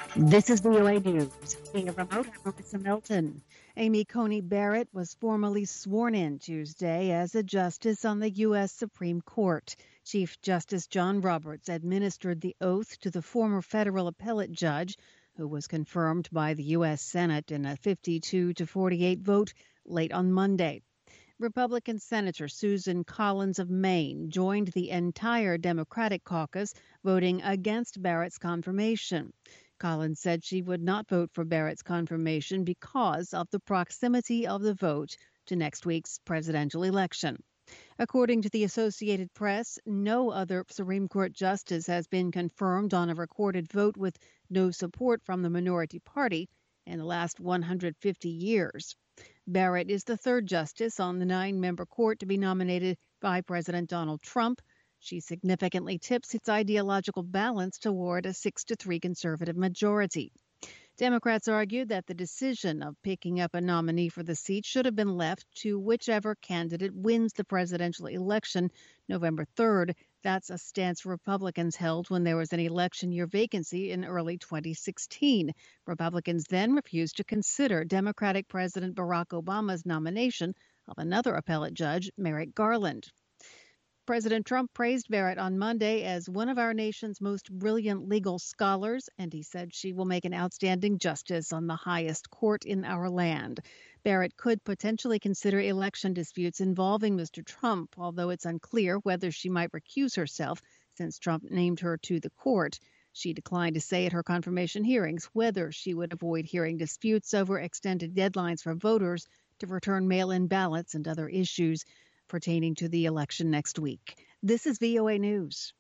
This is VOA News. Via remote, I'm Marissa Milton. Amy Coney Barrett was formally sworn in Tuesday as a justice on the U.S. Supreme Court. Chief Justice John Roberts administered the oath to the former federal appellate judge, who was confirmed by the U.S. Senate in a 52-48 vote late on Monday. Republican Senator Susan Collins of Maine joined the entire Democratic caucus, voting against Barrett's confirmation. Collins said she would not vote for Barrett's confirmation because of the proximity of the vote to next week's presidential election. According to the Associated Press, no other Supreme Court justice has been confirmed on a recorded vote with no support from the minority party in the last 150 years. Barrett is the third justice on the 9-member court to be nominated by President Donald Trump. She significantly tips its ideological balance toward a 6-3 conservative majority. Democrats argued that the decision of picking up a nominee for the seat should have been left to whichever candidate wins the presidential election November 3rd. That's a stance Republicans held when there was an election year vacancy in early 2016. Republicans then refused to consider Democratic President Barack Obama's nomination of another appellate judge, Merrick Garland. President Trump praised Barrett on Monday as one of our nation's most brilliant legal scholars, and he said she will make an outstanding justice on the highest court in our land. Barrett could potentially consider election disputes involving Mr. Trump, although it's unclear whether she might recuse herself since Trump named her to the court. She declined to say at her confirmation hearings whether she would avoid hearing disputes over extended deadlines for voters to return mail-in ballots and other issues pertaining to the election next week. This is VOA News.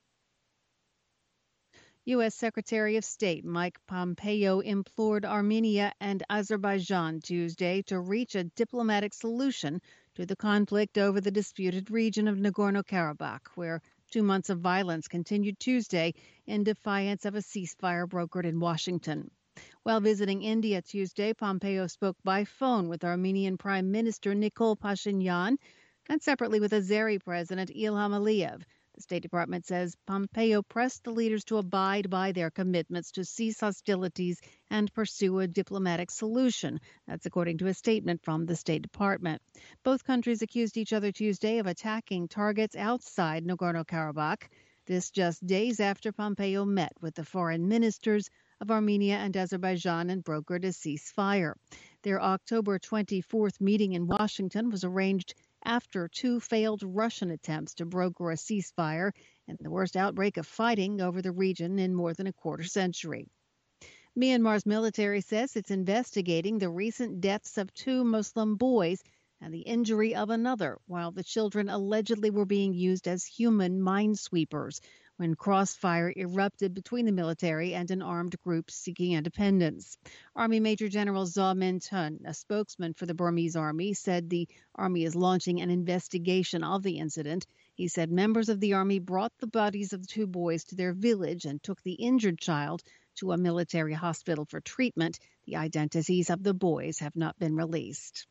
U.S. Secretary of State Mike Pompeo implored Armenia and Azerbaijan Tuesday to reach a diplomatic solution to the conflict over the disputed region of Nagorno-Karabakh, where 2 months of violence continued Tuesday in defiance of a ceasefire brokered in Washington. While visiting India Tuesday, Pompeo spoke by phone with Armenian Prime Minister Nikol Pashinyan and separately with Azeri President Ilham Aliyev. The State Department says Pompeo pressed the leaders to abide by their commitments to cease hostilities and pursue a diplomatic solution. That's according to a statement from the State Department. Both countries accused each other Tuesday of attacking targets outside Nagorno-Karabakh. This just days after Pompeo met with the foreign ministers of Armenia and Azerbaijan and brokered a ceasefire. Their October 24th meeting in Washington was arranged after 2 failed Russian attempts to broker a ceasefire and the worst outbreak of fighting over the region in more than a quarter century. Myanmar's military says it's investigating the recent deaths of 2 Muslim boys and the injury of another, while the children allegedly were being used as human minesweepers when crossfire erupted between the military and an armed group seeking independence. Army Major General Zaw Min Tun, a spokesman for the Burmese army, said the army is launching an investigation of the incident. He said members of the army brought the bodies of the 2 boys to their village and took the injured child to a military hospital for treatment. The identities of the boys have not been released.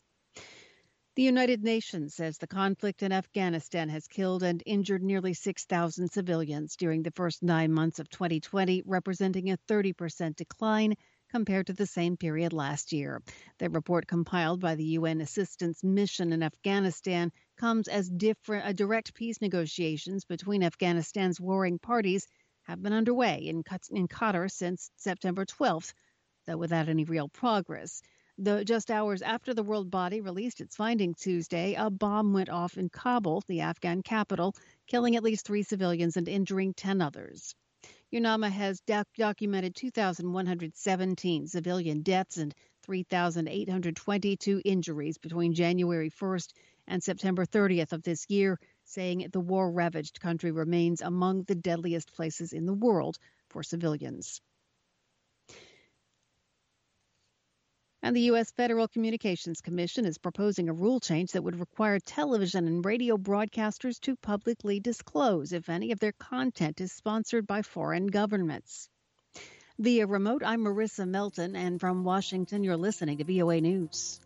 The United Nations says the conflict in Afghanistan has killed and injured nearly 6,000 civilians during the first 9 months of 2020, representing a 30% decline compared to the same period last year. The report compiled by the UN Assistance Mission in Afghanistan comes as direct peace negotiations between Afghanistan's warring parties have been underway in Qatar since September 12th, though without any real progress. Just hours after the world body released its findings Tuesday, a bomb went off in Kabul, the Afghan capital, killing at least 3 civilians and injuring 10 others. UNAMA has documented 2,117 civilian deaths and 3,822 injuries between January 1st and September 30th of this year, saying the war-ravaged country remains among the deadliest places in the world for civilians. And the U.S. Federal Communications Commission is proposing a rule change that would require television and radio broadcasters to publicly disclose if any of their content is sponsored by foreign governments. Via remote, I'm Marissa Melton, and from Washington, you're listening to VOA News.